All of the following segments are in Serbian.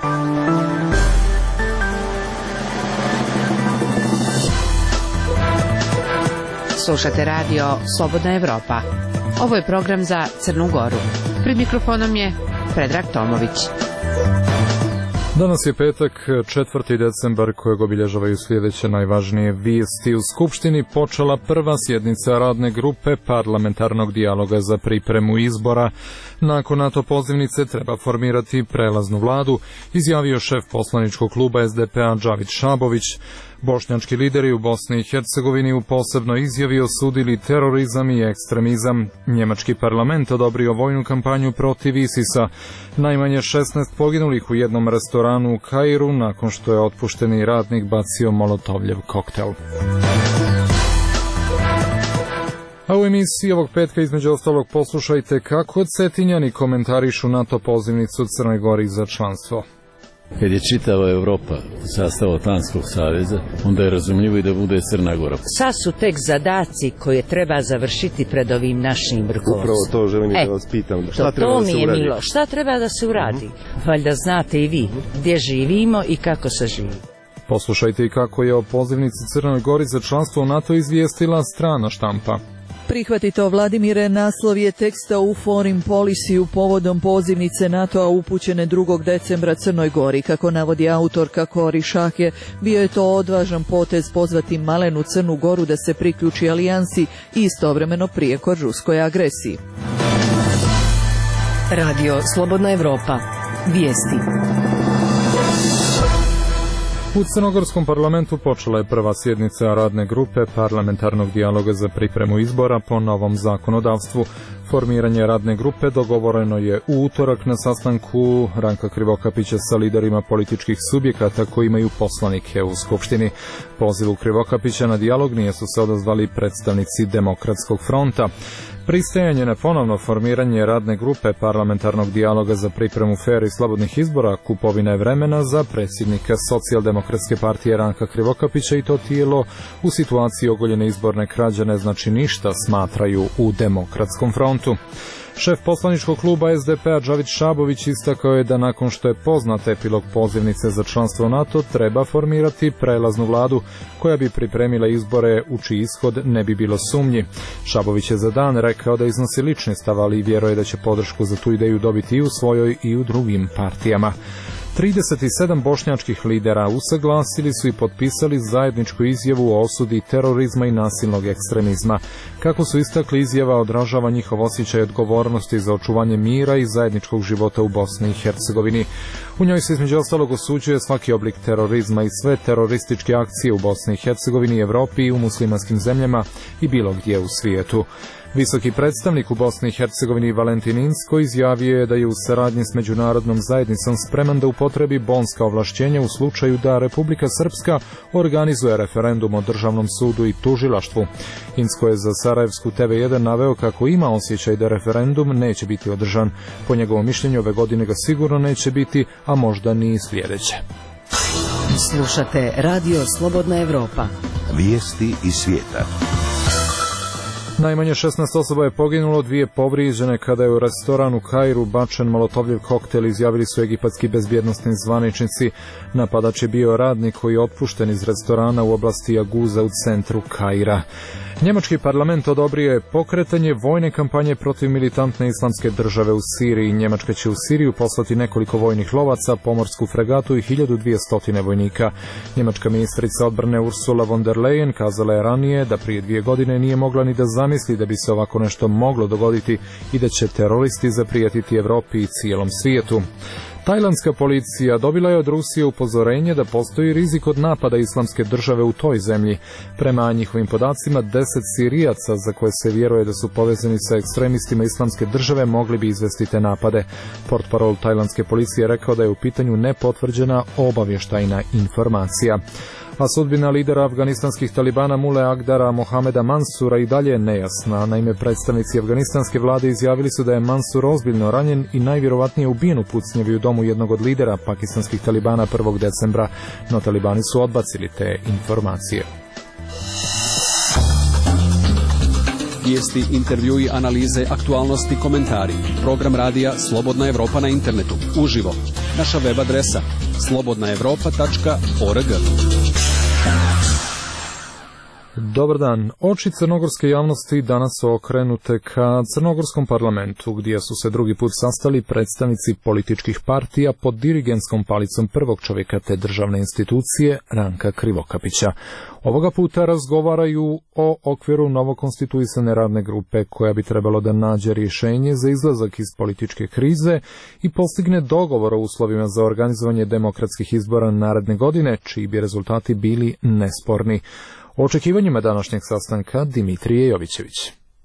Slušate radio Slobodna Evropa. Ovo je program za Crnu Goru. Pred mikrofonom je Predrag Tomović. Danas je petak, 4. decembar, kojeg obilježavaju sljedeće najvažnije vijesti. U Skupštini počela prva sjednica radne grupe parlamentarnog dijaloga za pripremu izbora. Nakon NATO pozivnice treba formirati prelaznu vladu, izjavio šef poslaničkog kluba SDP-a Džavid Šabović. Bošnjački lideri u Bosni i Hercegovini u posebnoj izjavi osudili terorizam i ekstremizam. Njemački parlament odobrio vojnu kampanju protiv ISIS-a. Najmanje 16 poginulih u jednom restoranu u Kairu nakon što je otpušteni radnik bacio molotovljev koktel. A u emisiji ovog petka između ostalog poslušajte kako Cetinjani komentarišu NATO pozivnicu Crnoj Gori za članstvo. Kad je čitava Evropa u sastavu Atlantskog saveza, onda je razumljivo i da bude Crna Gora. Sad su tek zadaci koje treba završiti pred ovim našim rukovodstvom. Upravo to želim da vas pitam. Šta treba da se uradi? Milo. Šta treba da se uradi? Valjda znate i vi gdje živimo i kako se živi. Poslušajte i kako je o pozivnici Crnoj Gori za članstvo u NATO izvijestila strana štampa. Prihvatito, Vladimire, naslov je teksta u Foreign Policy povodom pozivnice NATO-a upućene 2. decembra Crnoj Gori. Kako navodi autorka Kori Šake, bio je to odvažan potez pozvati malenu Crnu Goru da se priključi alijansi i istovremeno prijekor ruskoj agresiji. Radio Slobodna Evropa. Vijesti. U Crnogorskom parlamentu počela je prva sjednica radne grupe parlamentarnog dijaloga za pripremu izbora po novom zakonodavstvu. Formiranje radne grupe dogovoreno je u utorak na sastanku Ranka Krivokapića sa liderima političkih subjekata koji imaju poslanike u Skupštini. Pozivu Krivokapića na dijalog nije su se odazvali predstavnici Demokratskog fronta. Pristajanje na ponovno formiranje radne grupe parlamentarnog dijaloga za pripremu fer i slobodnih izbora kupovina je vremena za predsjednika Socijaldemokratske partije Ranka Krivokapića i to tijelo u situaciji ogoljene izborne krađe ne znači ništa, smatraju u Demokratskom frontu. Šef poslaničkog kluba SDP-a Džavid Šabović istakao je da nakon što je poznat epilog pozivnice za članstvo NATO treba formirati prelaznu vladu koja bi pripremila izbore u čiji ishod ne bi bilo sumnji. Šabović je za Dan rekao da iznosi lični stav, ali i vjeruje da će podršku za tu ideju dobiti i u svojoj i u drugim partijama. 37 bošnjačkih lidera usaglasili su i potpisali zajedničku izjavu o osudi terorizma i nasilnog ekstremizma. Kako su istakli, izjava odražava njihov osjećaj odgovornosti za očuvanje mira i zajedničkog života u Bosni i Hercegovini. U njoj se između ostalog osuđuje svaki oblik terorizma i sve terorističke akcije u Bosni i Hercegovini, Evropi i u muslimanskim zemljama i bilo gdje u svijetu. Visoki predstavnik u Bosni i Hercegovini Valentin Inzko izjavio je da je u saradnji s međunarodnom zajednicom spreman da upotrebi bonska ovlašćenja u slučaju da Republika Srpska organizuje referendum o državnom sudu i tužilaštvu. Inzko je za Sarajevsku TV1 naveo kako ima osjećaj da referendum neće biti održan. Po njegovom mišljenju ove godine ga sigurno neće biti, a možda ni sljedeće. Slušate Radio Slobodna Evropa. Vijesti iz svijeta. Najmanje 16 osoba je poginulo, 2 povrijeđene kada je u restoranu u Kairu bačen molotovljev koktel, izjavili su egipatski bezbjednosni zvaničnici. Napadač je bio radnik koji je otpušten iz restorana u oblasti Aguza u centru Kaira. Njemački parlament odobrio je pokretanje vojne kampanje protiv militantne islamske države u Siriji. Njemačka će u Siriju poslati nekoliko vojnih lovaca, pomorsku fregatu i 1200 vojnika. Njemačka ministrica odbrane Ursula von der Leyen kazala je ranije da prije 2 godine nije mogla ni da zamisli da bi se ovako nešto moglo dogoditi i da će teroristi zaprijetiti Evropi i cijelom svijetu. Tajlandska policija dobila je od Rusije upozorenje da postoji rizik od napada islamske države u toj zemlji. Prema njihovim podacima, 10 Sirijaca za koje se vjeruje da su povezani sa ekstremistima islamske države mogli bi izvesti te napade. Portparol tajlandske policije rekao da je u pitanju nepotvrđena obavještajna informacija. A sudbina lidera afganistanskih talibana Mule Agdara Mohameda Mansura i dalje je nejasna. Naime, predstavnici afganistanske vlade izjavili su da je Mansur ozbiljno ranjen i najvjerovatnije ubijen u pucnjavi u domu jednog od lidera pakistanskih talibana 1. decembra, no talibani su odbacili te informacije. Vijesti, intervjui, analize, aktualnosti, komentari. Program radija Slobodna Evropa na internetu. Uživo. Naša web adresa slobodnaevropa.org. Dobar dan. Oči crnogorske javnosti danas su okrenute ka crnogorskom parlamentu, gdje su se drugi put sastali predstavnici političkih partija pod dirigenskom palicom prvog čovjeka te državne institucije, Ranka Krivokapića. Ovoga puta razgovaraju o okviru novokonstituisane radne grupe koja bi trebalo da nađe rješenje za izlazak iz političke krize i postigne dogovor o uslovima za organizovanje demokratskih izbora naredne godine, čiji bi rezultati bili nesporni. O očekivanjima današnjeg sastanka Dimitrije Jovićević.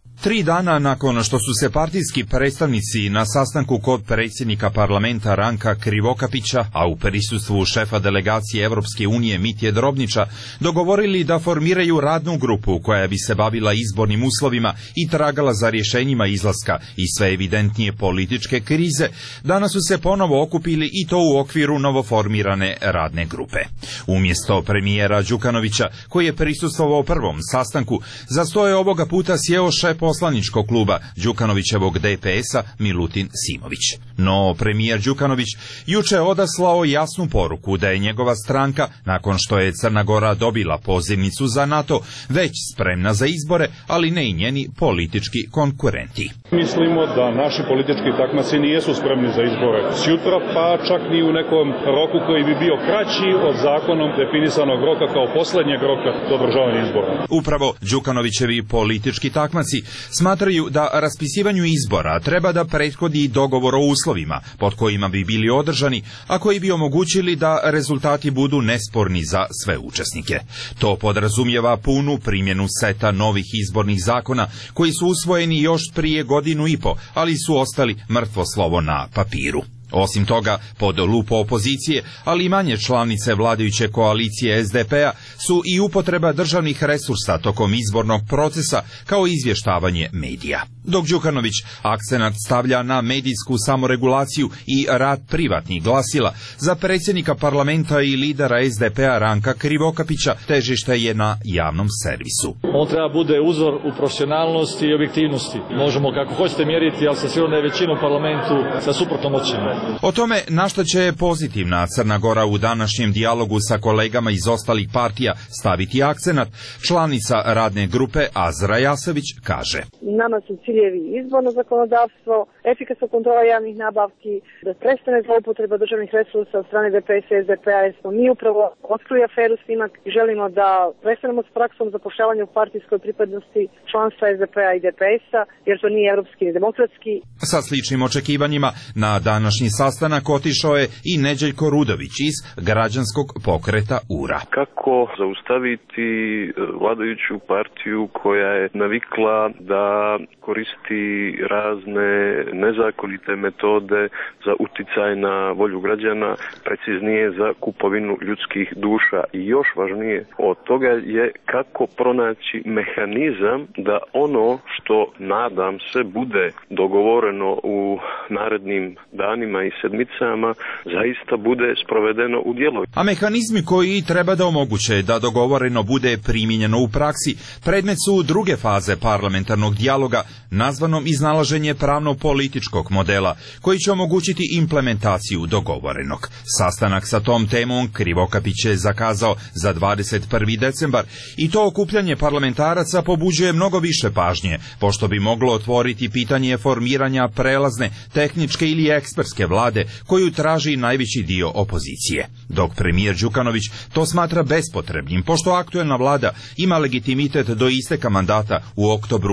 3 dana nakon što su se partijski predstavnici na sastanku kod predsjednika parlamenta Ranka Krivokapića, a u prisustvu šefa delegacije Evropske unije Mitje Drobnića, dogovorili da formiraju radnu grupu koja bi se bavila izbornim uslovima i tragala za rješenjima izlaska i sve evidentnije političke krize, danas su se ponovo okupili i to u okviru novoformirane radne grupe. Umjesto premijera Đukanovića, koji je prisustvovao prvom sastanku, za sto je ovoga puta sjeo šef poslaničkog kluba Đukanovićevog DPS-a Milutin Simović. No, premijer Đukanović juče je odaslao jasnu poruku da je njegova stranka, nakon što je Crna Gora dobila pozivnicu za NATO, već spremna za izbore, ali ne i njeni politički konkurenti. Mislimo da naši politički takmaci nijesu spremni za izbore sjutra, pa čak ni u nekom roku koji bi bio kraći od zakonom definisanog roka kao posljednjeg roka do održavanja izbora. Upravo Đukanovićevi politički takmaci smatraju da raspisivanju izbora treba da prethodi dogovor o uslovima pod kojima bi bili održani, a koji bi omogućili da rezultati budu nesporni za sve učesnike. To podrazumijeva punu primjenu seta novih izbornih zakona koji su usvojeni još prije 1.5 godina, ali su ostali mrtvo slovo na papiru. Osim toga, pod lupu opozicije, ali i manje članice vladajuće koalicije SDP-a su i upotreba državnih resursa tokom izbornog procesa kao izvještavanje medija. Dok Đukanović akcenat stavlja na medijsku samoregulaciju i rad privatnih glasila, za predsjednika parlamenta i lidera SDP-a Ranka Krivokapića težište je na javnom servisu. On treba bude uzor u profesionalnosti i objektivnosti. Možemo kako hoćete mjeriti, ali sa sigurno je većina u parlamentu sa suprotnom ocjenom. O tome na što će pozitivna Crna Gora u današnjem dijalogu sa kolegama iz ostalih partija staviti akcenat, članica radne grupe Azra Jasović kaže: Nama su ciljevi izborno zakonodavstvo, efikasna kontrola javnih nabavki, da prestane zloupotreba državnih resursa od strane DPS i SDP-a, jer smo mi upravo otkrili aferu Snimak i želimo da prestanemo s praksom zapošljavanja u partijskoj pripadnosti članstva SDP-a i DPS-a, jer to nije evropski ni demokratski. Sa sličnim očekivanjima na današnji sastanak otišao je i Neđeljko Rudović iz građanskog pokreta URA. Kako zaustaviti vladajuću partiju koja je navikla da koristi razne nezakonite metode za uticaj na volju građana, preciznije za kupovinu ljudskih duša, i još važnije od toga je kako pronaći mehanizam da ono što, nadam se, bude dogovoreno u narednim danima i sedmicama zaista bude sprovedeno u djelo. A mehanizmi koji treba da omoguće da dogovoreno bude primijenjeno u praksi predmet su druge faze parlamentarnog dijaloga, nazvanom iznalaženje pravno-političkog modela, koji će omogućiti implementaciju dogovorenog. Sastanak sa tom temom Krivokapić je zakazao za 21. decembar i to okupljanje parlamentaraca pobuđuje mnogo više pažnje, pošto bi moglo otvoriti pitanje formiranja prelazne, tehničke ili ekspertske vlade koju traži najveći dio opozicije. Dok premijer Đukanović to smatra bespotrebnim, pošto aktuelna vlada ima legitimitet do isteka mandata u oktobru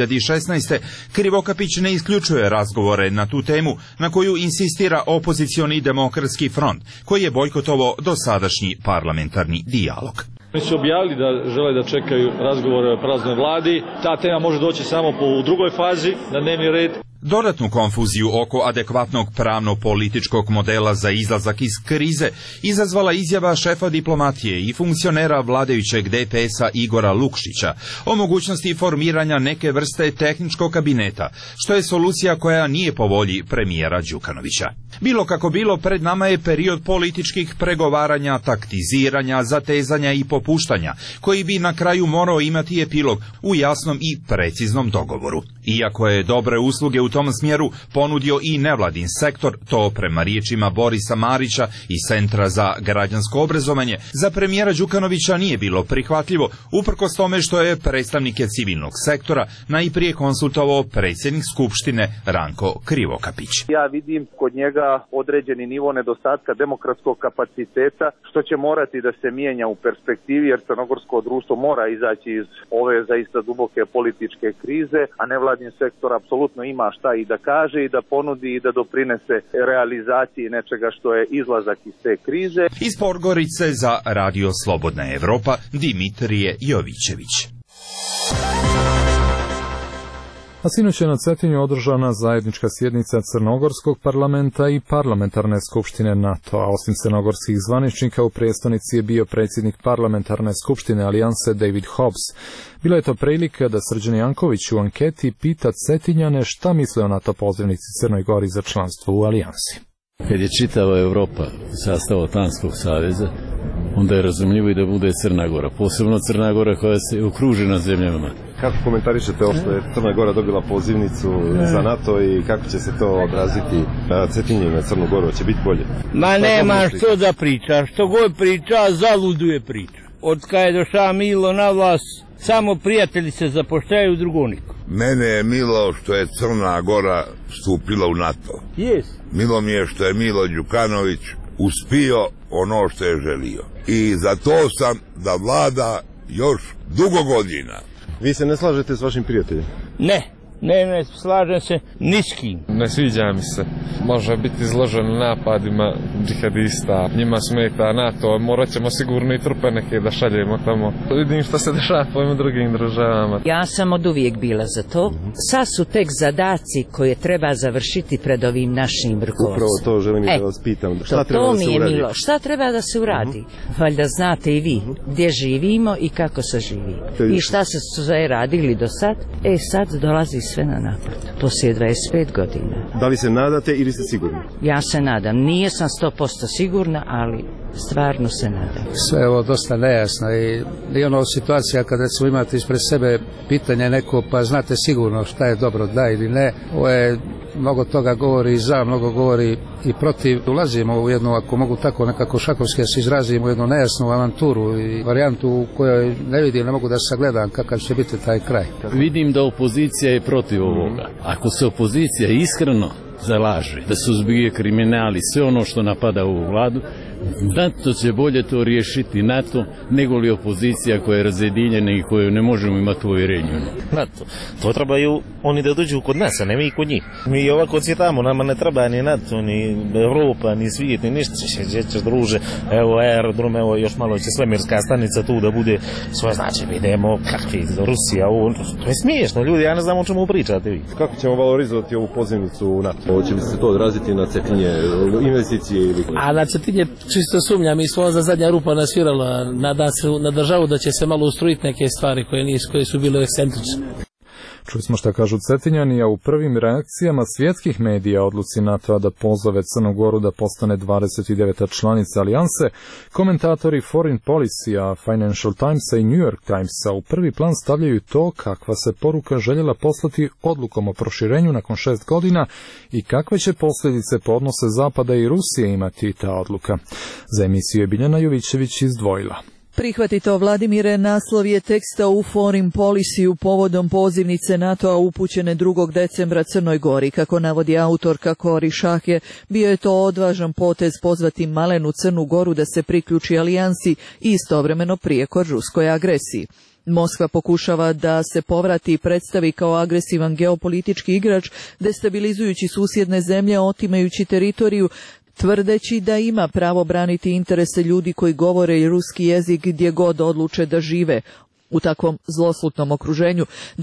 2016. Krivokapić ne isključuje razgovore na tu temu, na koju insistira opozicioni demokratski front, koji je bojkotovao dosadašnji parlamentarni dijalog. Oni su objavili da žele da čekaju razgovore o prelaznoj vladi. Ta tema može doći samo u drugoj fazi na dnevni red. Dodatnu konfuziju oko adekvatnog pravno-političkog modela za izlazak iz krize izazvala izjava šefa diplomatije i funkcionera vladajućeg DPS-a Igora Lukšića o mogućnosti formiranja neke vrste tehničkog kabineta, što je solucija koja nije po volji premijera Đukanovića. Bilo kako bilo, pred nama je period političkih pregovaranja, taktiziranja, zatezanja i popuštanja, koji bi na kraju morao imati epilog u jasnom i preciznom dogovoru. Iako je dobre usluge u tom smjeru ponudio i nevladin sektor, to prema riječima Borisa Marića iz Centra za građansko obrazovanje, za premijera Đukanovića nije bilo prihvatljivo, uprkos tome što je predstavnike civilnog sektora najprije konsultovao predsjednik Skupštine Ranko Krivokapić. Ja vidim kod njega određeni nivo nedostatka demokratskog kapaciteta, što će morati da se mijenja u perspektivi, jer crnogorsko društvo mora izaći iz ove zaista duboke političke krize, a nevladin sektor apsolutno ima šta i da kaže i da ponudi i da doprinese realizaciji nečega što je izlazak iz te krize. Iz Podgorice za Radio Slobodna Evropa, Dimitrije Jovićević. A sinoć je na Cetinju održana zajednička sjednica Crnogorskog parlamenta i parlamentarne skupštine NATO-a. Osim crnogorskih zvaničnika, u prijestolnici je bio predsjednik parlamentarne skupštine Alijanse David Hobbs. Bila je to prilika da Srđan Janković u anketi pita Cetinjane šta misle o NATO pozivnici Crnoj Gori za članstvo u Alijansi. Kad je čitava Evropa sastav Atlantskog saveza, onda je razumljivo i da bude Crna Gora, posebno Crna Gora koja se okružena zemljama. Kako komentarišete ovo što je Crna Gora dobila pozivnicu za NATO i kako će se to odraziti na Cetinje i na Crnu Goru? Će biti bolje? Ma nema što da priča, što god priča, zaluduje priča. Od kada je došao Milo na vlast, samo prijatelji se zapošljaju, drugo niko. Mene je milo što je Crna Gora stupila u NATO. Yes. Milo mi je što je Milo Đukanović uspio ono što je želio. I za to sam da vlada još dugo godina. Vi se ne slažete s vašim prijateljem? Ne, slažem se ni s kim. Ne sviđa mi se. Može biti izložen napadima džihadista. Njima smeta NATO, morat ćemo sigurno i trupe neke da šaljemo tamo. Vidim što se dešava po ovim drugim državama. Ja sam od uvijek bila za to. Sad su tek zadaci koje treba završiti pred ovim našim vrhovcem. Upravo to želim da vas pitam. Šta treba da se uradi? Milo. Šta treba da se uradi? Valjda znate i vi gdje živimo i kako se živi. I šta se sve radili do sad? Sad dolazi sve na naplatu. Poslije 25 godina. Da li se nadate ili ste sigurni? Ja se nadam. Nije sam 100% sigurna, ali stvarno se nadam. Sve ovo dosta nejasno i ono situacija kada ćemo imati ispred sebe pitanje neko, pa znate sigurno šta je dobro, da ili ne. Ovo je mnogo toga govori za, mnogo govori i protiv. Ulazimo u jednu, ako mogu tako nekako šakovski se izrazimo, u jednu nejasnu avanturu i varijantu u kojoj ne vidim, ne mogu da sagledam kakav će biti taj kraj. Vidim da opozicija je protiv ovoga. Ako se opozicija iskreno zalaže da suzbije kriminal i sve ono što napada ovu vladu, NATO će bolje to riješiti NATO nego li opozicija koja je razjedinjena i koju ne možemo imati uvjerenju. NATO, to trebaju oni da dođu kod nas, a ne mi kod njih. Mi ovako cvjetamo, nama ne treba ni NATO, ni Evropa, ni svijet, ni ništa. Ćeš druže, evo aerodrom, evo još malo će svemirska stanica tu da bude svoje, znači vidimo kakvi Rusija, to je smiješno ljudi, ja ne znam o čemu pričate vi. Kako ćemo valorizovati ovu pozivnicu u NATO? Hoće li se to odraziti na Cetinje, investicije ili... A na Cetinje čisto sumnjam, i svoja zadnja rupa nasvirala, nadam se na državu da će se malo ustrojiti neke stvari koje su bile ekscentrične. Čuli smo šta kažu Cetinjani, a u prvim reakcijama svjetskih medija odluci NATO-a da pozove Crnu Goru da postane 29. članica alijanse, komentatori Foreign Policy-a, Financial Timesa i New York Timesa u prvi plan stavljaju to kakva se poruka željela poslati odlukom o proširenju nakon 6 godina i kakve će posljedice po odnose Zapada i Rusije imati ta odluka. Za emisiju je Biljana Jovićević izdvojila. Prihvati to, Vladimire, naslov je teksta u Foreign Policy povodom pozivnice NATO-a upućene 2. decembra Crnoj Gori. Kako navodi autorka Kori Šake, bio je to odvažan potez pozvati malenu Crnu Goru da se priključi alijansi i istovremeno prijekor ruskoj agresiji. Moskva pokušava da se povrati i predstavi kao agresivan geopolitički igrač, destabilizujući susjedne zemlje, otimajući teritoriju, tvrdeći da ima pravo braniti interese ljudi koji govore ruski jezik gdje god odluče da žive. U takvom zloslutnom okruženju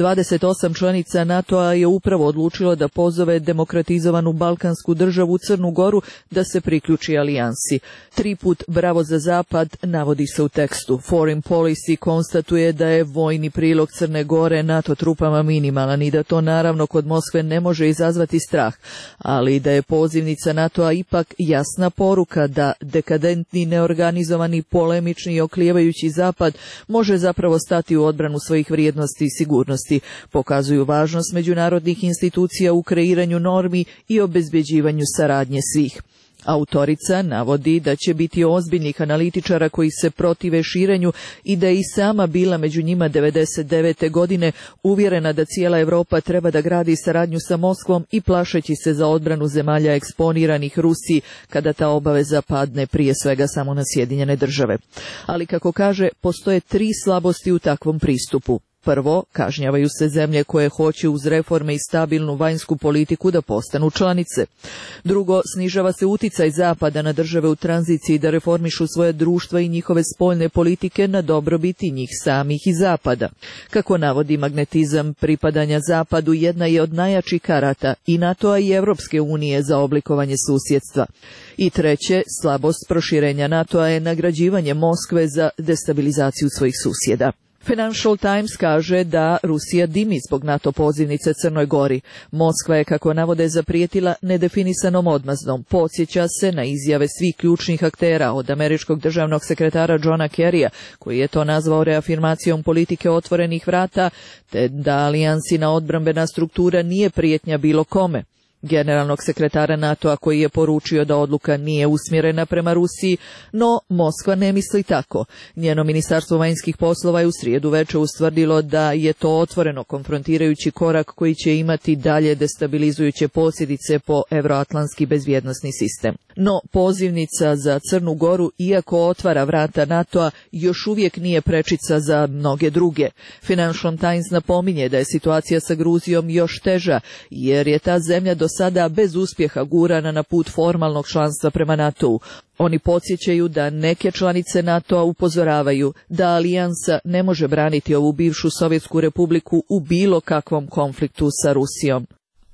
28 članica NATO-a je upravo odlučilo da pozove demokratizovanu balkansku državu Crnu Goru da se priključi alijansi. 3 put bravo za Zapad navodi se u tekstu. Foreign Policy konstatuje da je vojni prilog Crne Gore NATO trupama minimalan i da to naravno kod Moskve ne može izazvati strah, ali da je pozivnica NATO-a ipak jasna poruka da dekadentni, neorganizovani, polemični i oklijevajući Zapad može zapravo stati u odbranu svojih vrijednosti i sigurnosti, pokazuju važnost međunarodnih institucija u kreiranju normi i obezbeđivanju saradnje svih. Autorica navodi da će biti ozbiljnih analitičara koji se protive širenju i da je i sama bila među njima 1999. godine uvjerena da cijela Europa treba da gradi saradnju sa Moskvom i plašeći se za odbranu zemalja eksponiranih Rusiji kada ta obaveza padne prije svega samo na Sjedinjene Države. Ali kako kaže, postoje 3 slabosti u takvom pristupu. Prvo, kažnjavaju se zemlje koje hoće uz reforme i stabilnu vanjsku politiku da postanu članice. Drugo, snižava se uticaj Zapada na države u tranziciji da reformišu svoje društva i njihove spoljne politike na dobrobiti njih samih i Zapada. Kako navodi magnetizam pripadanja Zapadu jedna je od najjačih karata i NATO-a i Europske unije za oblikovanje susjedstva. I treće, slabost proširenja NATO-a je nagrađivanje Moskve za destabilizaciju svojih susjeda. Financial Times kaže da Rusija dimi zbog NATO pozivnice Crnoj Gori. Moskva je, kako navode, zaprijetila nedefinisanom odmazdom. Podsjeća se na izjave svih ključnih aktera, od američkog državnog sekretara Johna Kerrya, koji je to nazvao reafirmacijom politike otvorenih vrata, te da alijansina odbrambena struktura nije prijetnja bilo kome. Generalnog sekretara NATO-a koji je poručio da odluka nije usmjerena prema Rusiji, no Moskva ne misli tako. Njeno ministarstvo vanjskih poslova je u srijedu večer ustvrdilo da je to otvoreno konfrontirajući korak koji će imati dalje destabilizujuće posljedice po evroatlantski bezbjednosni sistem. No pozivnica za Crnu Goru, iako otvara vrata NATO-a, još uvijek nije prečica za mnoge druge. Financial Times napominje da je situacija sa Gruzijom još teža, jer je ta zemlja do sada bez uspjeha gurana na put formalnog članstva prema NATO-u. Oni podsjećaju da neke članice NATO-a upozoravaju da alijansa ne može braniti ovu bivšu Sovjetsku republiku u bilo kakvom konfliktu sa Rusijom.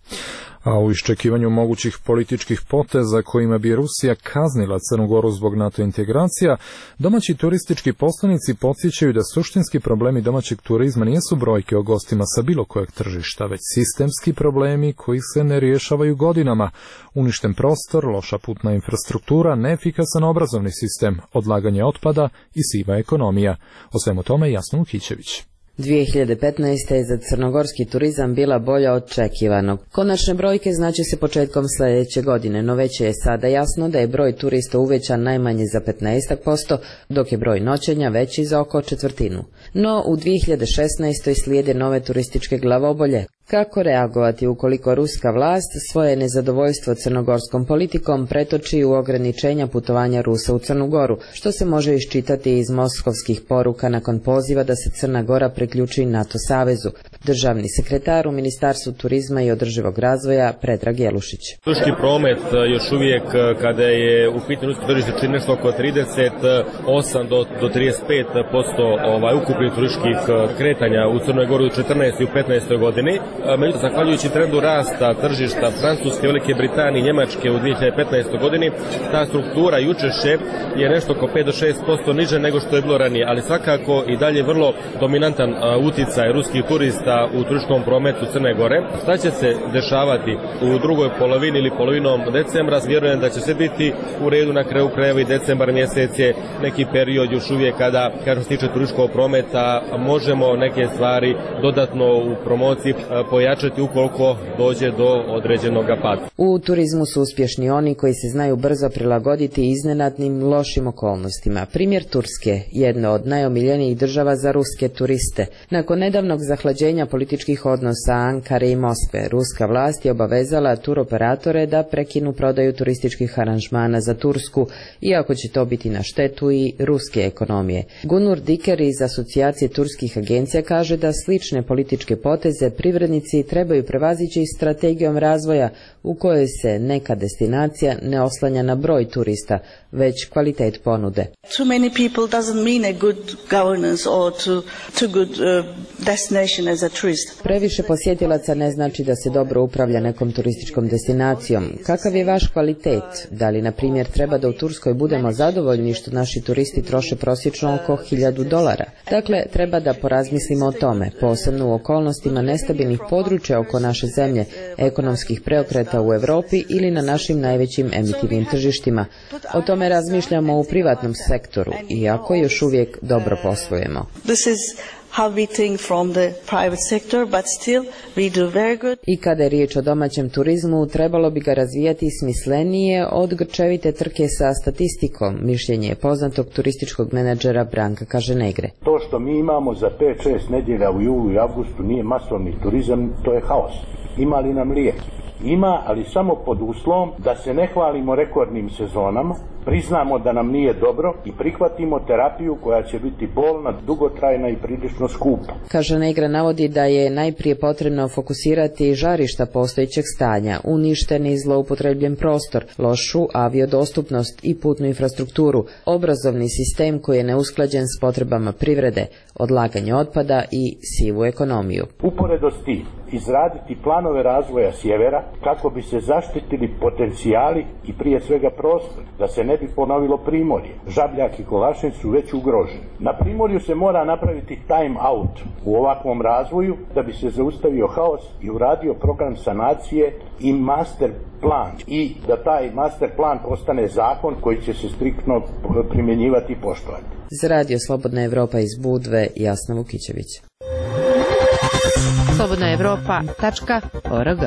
A u iščekivanju mogućih političkih poteza kojima bi Rusija kaznila Crnu Goru zbog NATO integracija, domaći turistički poslanici podsjećaju da suštinski problemi domaćeg turizma nisu brojke o gostima sa bilo kojeg tržišta, već sistemski problemi koji se ne rješavaju godinama. Uništen prostor, loša putna infrastruktura, neefikasan obrazovni sistem, odlaganje otpada i siva ekonomija. O svemu tome Jasna Uhićević. 2015. je za crnogorski turizam bila bolja od očekivanog. Konačne brojke znači se početkom sljedeće godine, no već je sada jasno da je broj turista uvećan najmanje za 15%, dok je broj noćenja veći za oko 1/4. No u 2016. slijede nove turističke glavobolje. Kako reagovati ukoliko ruska vlast svoje nezadovoljstvo crnogorskom politikom pretoči u ograničenja putovanja Rusa u Crnu Goru, što se može iščitati iz moskovskih poruka nakon poziva da se Crna Gora priključi NATO savezu. Državni sekretar u Ministarstvu turizma i održivog razvoja Predrag Jelušić. Turistički promet još uvijek, kada je u pitanju tržište, čini nešto oko 38 do 35% ukupnih turističkih kretanja u Crnoj Gori u 14. i u 15. godini. Međutim, zahvaljujući trendu rasta tržišta Francuske, Velike Britanije i Njemačke u 2015. godini, ta struktura i učešće je nešto oko 5 do 6% niže nego što je bilo ranije, ali svakako i dalje vrlo dominantan uticaj ruskih turista u turističkom prometu Crne Gore. Šta će se dešavati u drugoj polovini ili polovinom decembra? Vjerujem da će sve biti u redu, na kraju krajeva i decembar mjesec je neki period još uvijek kada, što se tiče turističkog prometa, možemo neke stvari dodatno u promociji pojačati ukoliko dođe do određenog pada. U turizmu su uspješni oni koji se znaju brzo prilagoditi iznenadnim lošim okolnostima. Primjer Turske, jedna od najomiljenijih država za ruske turiste. Nakon nedavnog zahlađenja poboljšanja političkih odnosa Ankare i Moskve, ruska vlast je obavezala turoperatore da prekinu prodaju turističkih aranžmana za Tursku, iako će to biti na štetu i ruske ekonomije. Gunur Diker iz Asocijacije turskih agencija kaže da slične političke poteze privrednici trebaju prevazići strategijom razvoja u kojoj se neka destinacija ne oslanja na broj turista, već kvalitet ponude. Too many people doesn't mean a good governance or too good destination as a tourist. Previše posjetilaca ne znači da se dobro upravlja nekom turističkom destinacijom. Kakav je vaš kvalitet? Da li, na primjer, treba da u Turskoj budemo zadovoljni što naši turisti troše prosječno oko $1000? Dakle, treba da porazmislimo o tome, posebno u okolnostima nestabilnih područja oko naše zemlje, ekonomskih preokreta u Europi ili na našim najvećim emitivnim tržištima. O tome razmišljamo u privatnom sektoru, iako još uvijek dobro poslujemo. I kada je riječ o domaćem turizmu, trebalo bi ga razvijati smislenije od grčevite trke sa statistikom, mišljenje je poznatog turističkog menadžera Branka Kaženegre. To što mi imamo za 5-6 nedjelja u julu i avgustu nije masovni turizam, to je haos. Ima li nam lijek? Ima, ali samo pod uslovom da se ne hvalimo rekordnim sezonama, priznamo da nam nije dobro i prihvatimo terapiju koja će biti bolna, dugotrajna i prilično skupa. Kaženegre navodi da je najprije potrebno fokusirati žarišta postojećeg stanja, uništen i zloupotrebljen prostor, lošu aviodostupnost i putnu infrastrukturu, obrazovni sistem koji je neusklađen s potrebama privrede, odlaganje otpada i sivu ekonomiju. Uporedo s tim, izraditi planove razvoja sjevera kako bi se zaštitili potencijali i prije svega prostor, da se ne bi ponovilo Primorje. Žabljak i Kolašin su već ugroženi. Na Primorju se mora napraviti time out u ovakvom razvoju da bi se zaustavio haos i uradio program sanacije i master plan i da taj master plan postane zakon koji će se striktno primjenjivati i poštovati. Za Radio Slobodna Evropa iz Budve, Jasna Vukićević. slobodnaevropa.org.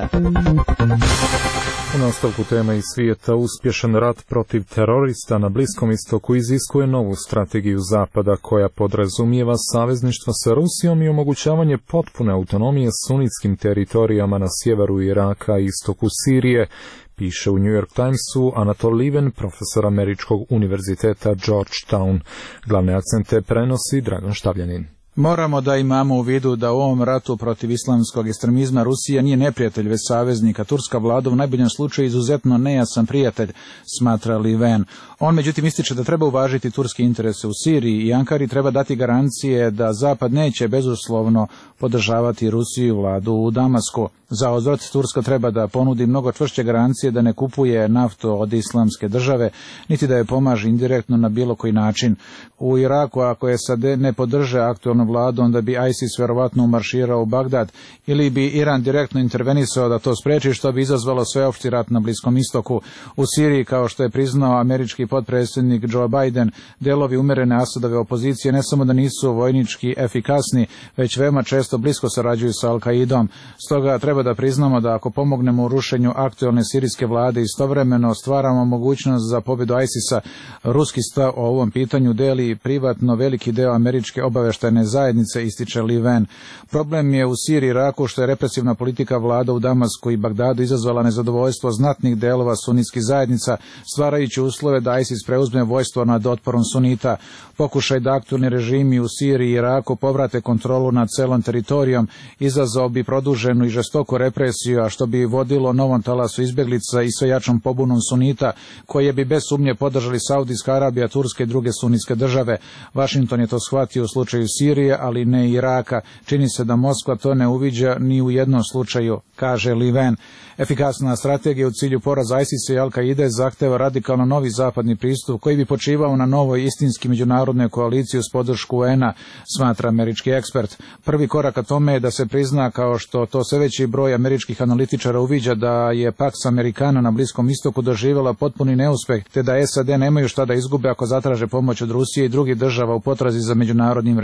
U nastavku tema iz svijeta, uspješan rat protiv terorista na Bliskom istoku iziskuje novu strategiju Zapada koja podrazumijeva savezništvo sa Rusijom i omogućavanje potpune autonomije sunitskim teritorijama na sjeveru Iraka i istoku Sirije, piše u New York Timesu Anatol Lieven, profesor Američkog univerziteta Georgetown. Glavne akcente prenosi Dragan Štavljanin. Moramo da imamo u vidu da u ovom ratu protiv islamskog ekstremizma Rusija nije neprijatelj, već saveznik, a turska vlada u najboljem slučaju izuzetno nejasan prijatelj, smatra Lieven. On međutim ističe da treba uvažiti turske interese u Siriji i Ankari treba dati garancije da Zapad neće bezuslovno podržavati Rusiju i vladu u Damasku. Za uzvrat Turska treba da ponudi mnogo čvršće garancije da ne kupuje naftu od islamske države, niti da je pomaže indirektno na bilo koji način. U Iraku, ako je SAD ne podrže aktualnu vladu, onda bi ISIS verovatno umarširao u Bagdad ili bi Iran direktno intervenisao da to spreči, što bi izazvalo sveopšti rat na Bliskom istoku. U Siriji, kao što je priznao američki potpredsjednik Joe Biden, delovi umerene Asadove opozicije ne samo da nisu vojnički efikasni, već veoma često blisko sarađuju sa Al-Kaidom. Stoga treba da priznamo da ako pomognemo u rušenju aktualne sirijske vlade, istovremeno stvaramo mogućnost za pobjedu ISIS-a. Ruski stav o ovom pitanju deli privatno veliki deo američke obavještajne zajednice, ističe Lieven. Problem je u Siriji i Iraku što je represivna politika vlada u Damasku i Bagdadu izazvala nezadovoljstvo znatnih delova sunitskih zajednica, stvarajući uslove da ISIS preuzme vojstvo nad otporom sunita. Pokušaj da aktualni režimi u Siriji i Iraku povrate kontrolu nad celom teritorijom izazvao bi produženu i žestoku represiju, a što bi vodilo novom talasu izbjeglica i sve jačom pobunom sunita, koje bi bez sumnje podržali Saudijska Arabija, Turske i druge sunitske države. Washington je to shvatio u slučaju Sirije, ali ne Iraka. Čini se da Moskva to ne uviđa ni u jednom slučaju, kaže Lieven. Efikasna strategija u cilju poraza ISIS-a i Al-Kaide zahteva radikalno novi zapadni pristup koji bi počivao na novoj istinski međunarodnoj koaliciji uz podršku UN-a, smatra američki ekspert. Prvi korak ka tome je da se prizna, kao što to sve veći broj američkih analitičara uviđa, da je Pax Americana na Bliskom istoku doživjela potpuni neuspeh, te da SAD nemaju šta da izgube ako zatraže pomoć od Rusije i drugih država u potrazi za međunarodnim rješenjem.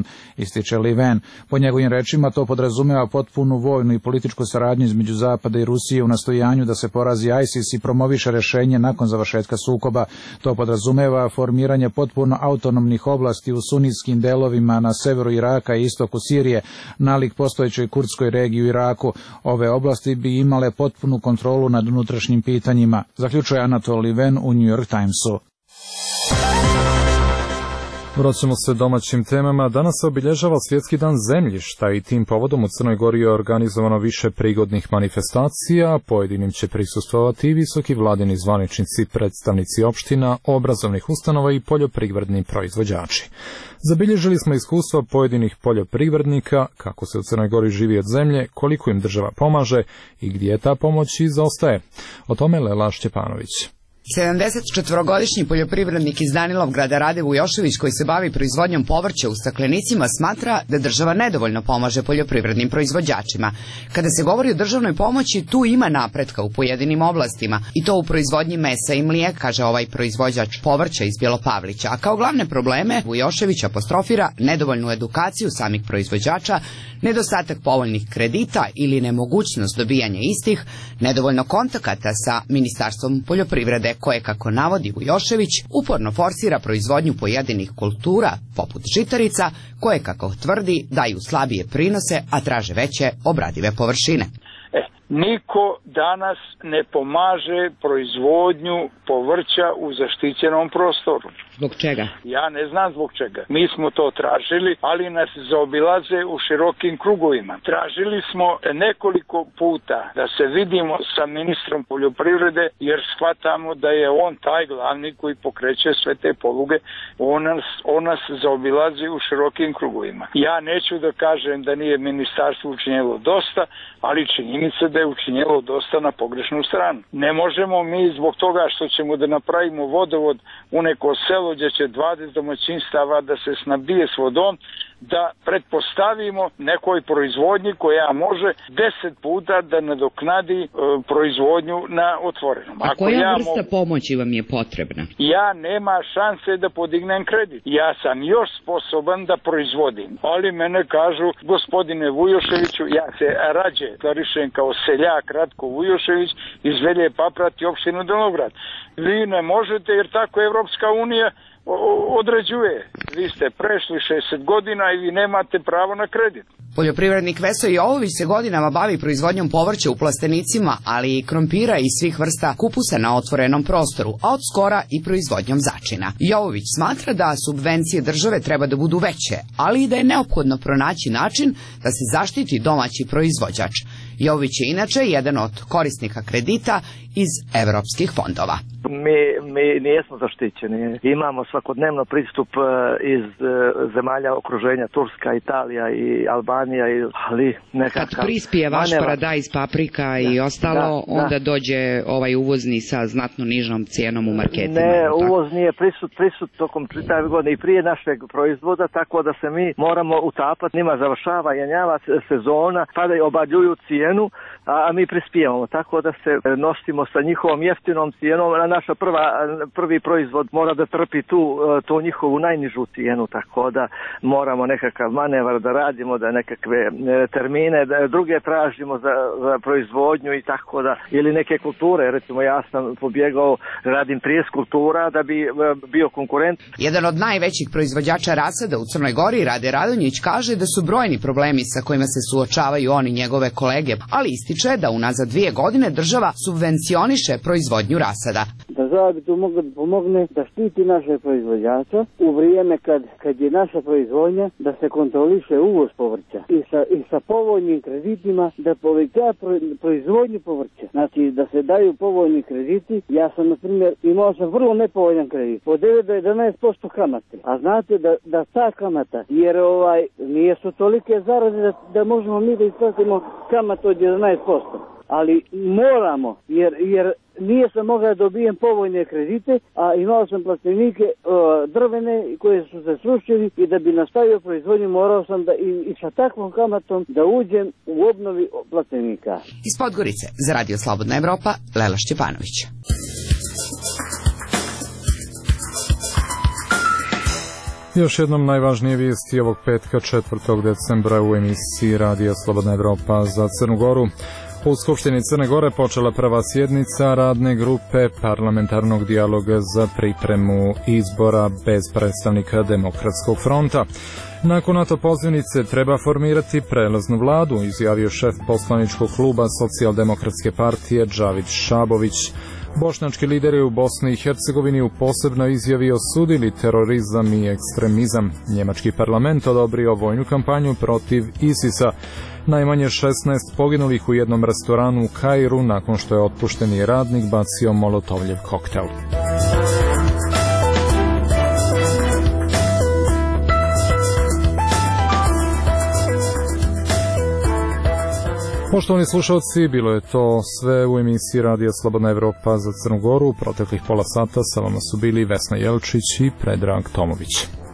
ističe Liven. Po njegovim rečima to podrazumeva potpunu vojnu i političku saradnju između Zapada i Rusije u nastojanju da se porazi ISIS i promoviše rešenje nakon završetka sukoba. To podrazumeva formiranje potpuno autonomnih oblasti u sunitskim delovima na severu Iraka i istoku Sirije, nalik postojećoj kurdskoj regiji u Iraku. Ove oblasti bi imale potpunu kontrolu nad unutrašnjim pitanjima, zaključuje Anatol Liven u New York Timesu. Vraćamo se domaćim temama. Danas se obilježava Svjetski dan zemljišta i tim povodom u Crnoj Gori je organizovano više prigodnih manifestacija. Pojedinim će prisustvovati i visoki vladini zvaničnici, predstavnici opština, obrazovnih ustanova i poljoprivredni proizvođači. Zabilježili smo iskustva pojedinih poljoprivrednika, kako se u Crnoj Gori živi od zemlje, koliko im država pomaže i gdje ta pomoć izostaje. O tome Lela Šćepanović. 74-godišnji poljoprivrednik iz Danilovgrada Rade Vujošević, koji se bavi proizvodnjom povrća u staklenicima, smatra da država nedovoljno pomaže poljoprivrednim proizvođačima. Kada se govori o državnoj pomoći, tu ima napretka u pojedinim oblastima, i to u proizvodnji mesa i mlijeka, kaže ovaj proizvođač povrća iz Bjelopavlića. A kao glavne probleme Vujošević apostrofira nedovoljnu edukaciju samih proizvođača, nedostatak povoljnih kredita ili nemogućnost dobijanja istih, nedovoljno kontakata sa Ministarstvom poljoprivrede, koje, kako navodi Vujošević, uporno forsira proizvodnju pojedinih kultura, poput žitarica, koje, kako tvrdi, daju slabije prinose, a traže veće obradive površine. Niko danas ne pomaže proizvodnju povrća u zaštićenom prostoru. Zbog čega? Ja ne znam zbog čega. Mi smo to tražili, ali nas zaobilaze u širokim krugovima. Tražili smo nekoliko puta da se vidimo sa ministrom poljoprivrede, jer shvatamo da je on taj glavni koji pokreće sve te poluge. On nas zaobilazi u širokim krugovima. Ja neću da kažem da nije ministarstvo učinjelo dosta, ali činjenica da je učinjelo dosta na pogrešnu stranu. Ne možemo mi zbog toga što ćemo da napravimo vodovod u neko selo gdje će 20 domaćinstava da se snabdije s vodom, da pretpostavimo nekoj proizvodnji koja može 10 puta da nadoknadi proizvodnju na otvorenom. A koja vrsta pomoći vam je potrebna? Ja nema šanse da podignem kredit. Ja sam još sposoban da proizvodim. Ali mene kažu, gospodine Vujoševiću, ja se rađe klarišem kao seljak Ratko Vujošević iz Velje Paprati, opštinu Danilovgrad. Vi ne možete, jer tako Evropska unija određuje. Vi ste prešli 60 godina i vi nemate pravo na kredit. Poljoprivrednik Veso Jovović se godinama bavi proizvodnjom povrća u plastenicima, ali i krompira i svih vrsta kupusa na otvorenom prostoru, a od skora i proizvodnjom začina. Jovović smatra da subvencije države treba da budu veće, ali i da je neophodno pronaći način da se zaštiti domaći proizvođač. Jovović je inače jedan od korisnika kredita iz evropskih fondova. Mi nijesmo zaštićeni. Imamo svakodnevno pristup iz zemalja okruženja, Turska, Italija i Albanija, ali nekakav... Kad prispije vaš paradajz, paprika i ostalo, onda dođe ovaj uvozni sa znatno nižom cijenom u marketima. Ne, uvoz nije prisut tokom čitave godine i prije našeg proizvoda, tako da se mi moramo utapati, njima završava jenjava sezona, tada obaljuju cijenu, a mi prispijemo, tako da se nosimo sa njihovom jeftinom cijenom, a naša prvi proizvod mora da trpi tu njihovu najnižu cijenu, tako da moramo nekakav manevar da radimo, da nekakve termine, da druge tražimo za proizvodnju i tako da, ili neke kulture, recimo ja sam pobjegao, radim 30 kultura da bi bio konkurent. Jedan od najvećih proizvođača rasada u Crnoj Gori, Rade Radonjić, kaže da su brojni problemi sa kojima se suočavaju on i njegove kolege, ali ističe da unazad 2 godine država subvencioniše proizvodnju rasada. Država bi tu mogla da pomogne da štiti naše proizvođača u vrijeme kad je naša proizvodnja, da se kontroliše uvoz povrća i sa povoljnim kreditima da poveća proizvodnju povrća. Znači da se daju povoljni krediti. Ja sam, na primjer, imao sam vrlo nepovoljan kredit, po 9 do 11% kamate. A znate da ta kamata, jer nije su tolike zarade da možemo mi da isplatimo kamatu od 11%. Ali moramo, jer nije sam mogao da dobijem povoljne kredite, a imao sam plastenike drvene koje su se srušili i da bi nastavio proizvodnju morao sam da i sa takvom kamatom da uđem u obnovi plastenika. Iz Podgorice, za Radio Slobodna Evropa, Lela Šćepanović. Još jednom najvažnije vijesti ovog petka 4. decembra u emisiji Radija Slobodna Evropa za Crnu Goru. U Skupštini Crne Gore počela prva sjednica radne grupe parlamentarnog dijaloga za pripremu izbora bez predstavnika Demokratskog fronta. Nakon NATO pozivnice treba formirati prelaznu vladu, izjavio šef poslaničkog kluba Socijaldemokratske partije Džavid Šabović. Bošnjački lideri u Bosni i Hercegovini u posebnoj izjavi osudili terorizam i ekstremizam. Njemački parlament odobrio vojnu kampanju protiv ISIS-a. Najmanje 16 poginulih u jednom restoranu u Kairu nakon što je otpušteni radnik bacio molotovljev koktel. Poštovani slušalci, bilo je to sve u emisiji Radija Slobodna Evropa za Crnu Goru. U proteklih pola sata sa vama su bili Vesna Jelčić i Predrag Tomović.